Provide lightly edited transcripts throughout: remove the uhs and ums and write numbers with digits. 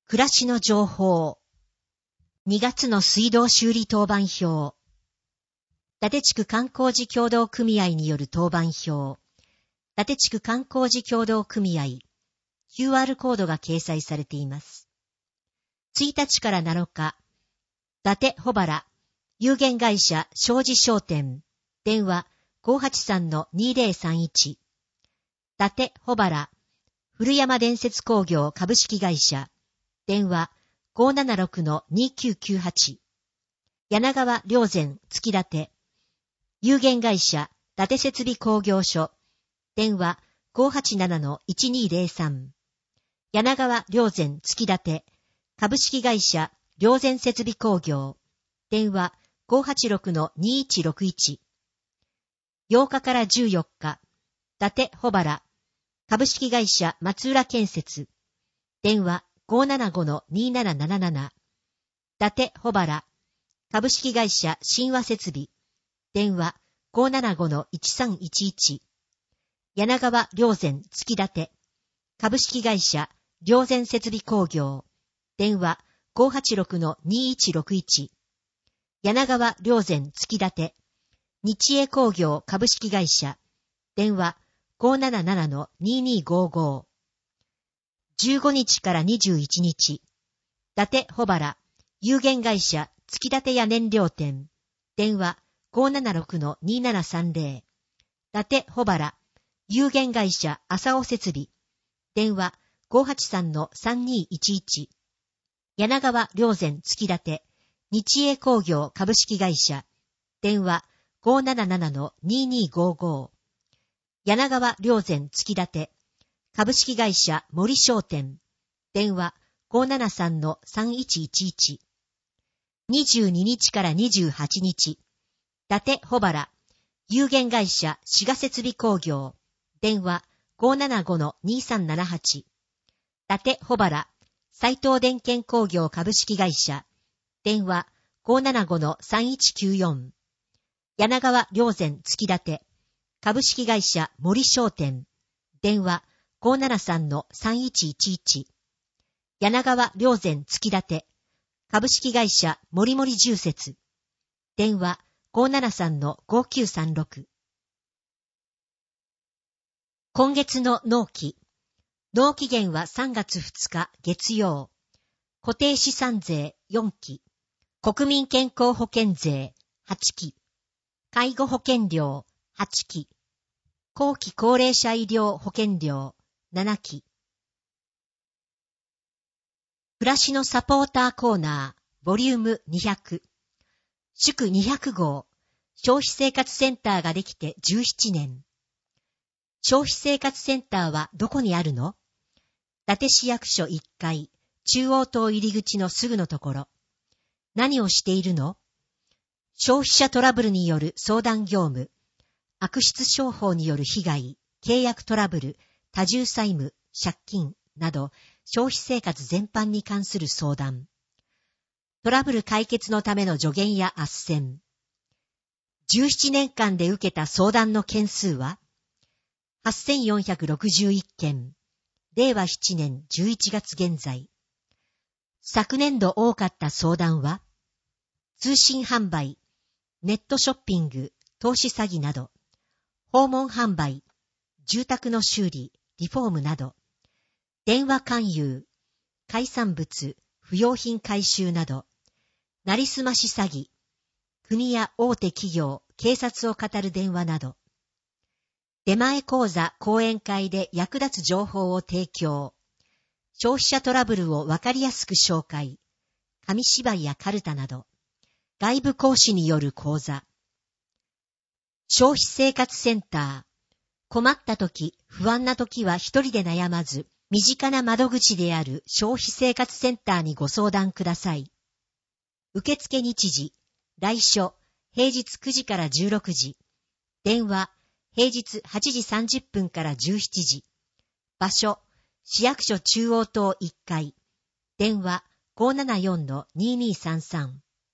暮らしの情報。2月の水道修理当番表。伊達地区観光事協同組合による当番表。伊達地区観光事協同組合。QR コードが掲載されています。1日から7日、伊達穂原、有限会社庄司商店、電話 583-2031。伊達穂原、古山伝説工業株式会社、電話 576-2998。柳川良善月立、有限会社伊達設備工業所、電話 587-1203。柳川良善月立、株式会社良善設備工業、電話 586-2161。8日から14日、伊達穂原、株式会社松浦建設、電話 575-2777。伊達穂原、株式会社新和設備、電話 575-1311。柳川良善月立、株式会社良善設備工業、電話 586-2161。柳川良善月立、日栄工業株式会社、電話 577-2255。15日から21日、伊達穂原、有限会社月立屋燃料店、電話 576-2730。伊達穂原、有限会社浅尾設備、電話 583-3211。柳川良善月立、日栄工業株式会社、電話 577-2255。柳川良善月立、株式会社森商店、電話 573-3111。22日から28日、伊達穂原、有限会社滋賀設備工業、電話 575-2378。伊達穂原、斉藤電検工業株式会社、電話 575-3194。柳川良善月立、株式会社森商店、電話 573-3111。柳川良善月立、株式会社森森住設、電話 573-5936。今月の納期。納期限は3月2日月曜。固定資産税4期。国民健康保険税8期。介護保険料8期。後期高齢者医療保険料7期。暮らしのサポーターコーナー、ボリューム200。祝200号、消費生活センターができて17年。消費生活センターはどこにあるの？伊達市役所1階、中央棟入り口のすぐのところ。何をしているの？消費者トラブルによる相談業務、悪質商法による被害、契約トラブル、多重債務、借金など、消費生活全般に関する相談。トラブル解決のための助言や斡旋。17年間で受けた相談の件数は 8,461 件。令和7年11月現在。昨年度多かった相談は、通信販売、ネットショッピング、投資詐欺など、訪問販売、住宅の修理、リフォームなど、電話勧誘、海産物、不用品回収など、なりすまし詐欺、国や大手企業、警察を語る電話など、出前講座、講演会で役立つ情報を提供、消費者トラブルをわかりやすく紹介、紙芝居やカルタなど、外部講師による講座、消費生活センター、困った時、不安な時は一人で悩まず、身近な窓口である消費生活センターにご相談ください。受付日時、来所、平日9時から16時。電話、平日8時30分から17時。場所、市役所中央棟1階。電話、574-2233。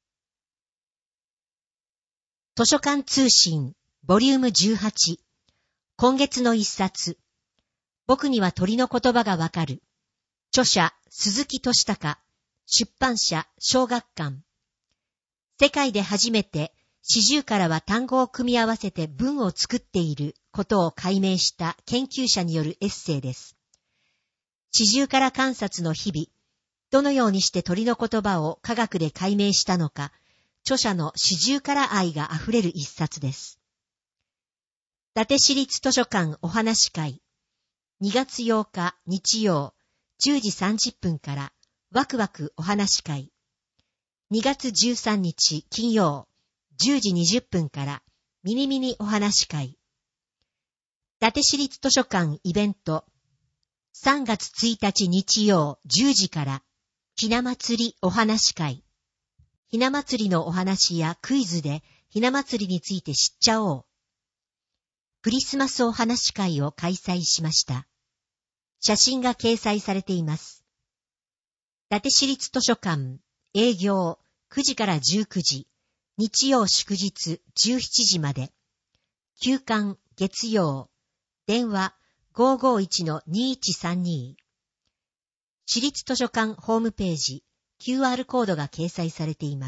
図書館通信、ボリューム18。今月の一冊。僕には鳥の言葉がわかる。 著者、鈴木俊孝。出版社、小学館。世界で初めて四十からは単語を組み合わせて文を作っていることを解明した研究者によるエッセイです。四十から観察の日々、どのようにして鳥の言葉を科学で解明したのか、著者の四十から愛があふれる一冊です。伊達市立図書館お話会、2月8日日曜10時30分からワクワクお話会、2月13日金曜10時20分からミニミニお話会、伊達市立図書館イベント、3月1日日曜10時からひな祭りお話会、ひな祭りのお話やクイズでひな祭りについて知っちゃおう。クリスマスお話会を開催しました。写真が掲載されています。伊達市立図書館、営業9時から19時、日曜祝日17時まで。休館月曜、電話 551-2132。市立図書館ホームページ、QR コードが掲載されています。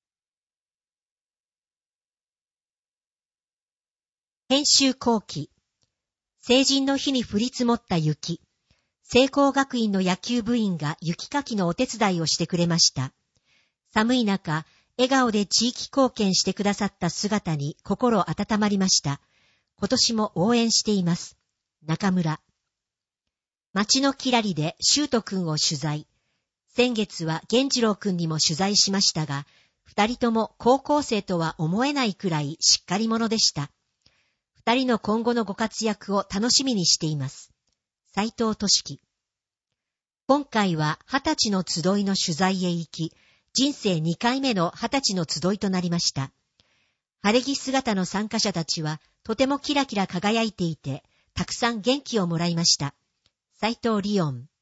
編集後期。成人の日に降り積もった雪。聖光学院の野球部員が雪かきのお手伝いをしてくれました。寒い中、笑顔で地域貢献してくださった姿に心温まりました。今年も応援しています。中村。町のきらりで修斗くんを取材。先月は源次郎くんにも取材しましたが、二人とも高校生とは思えないくらいしっかり者でした。二人の今後のご活躍を楽しみにしています。斉藤俊樹。今回は20歳の集いの取材へ行き、人生2回目の20歳の集いとなりました。晴れ着姿の参加者たちはとてもキラキラ輝いていて、たくさん元気をもらいました。斉藤リオン。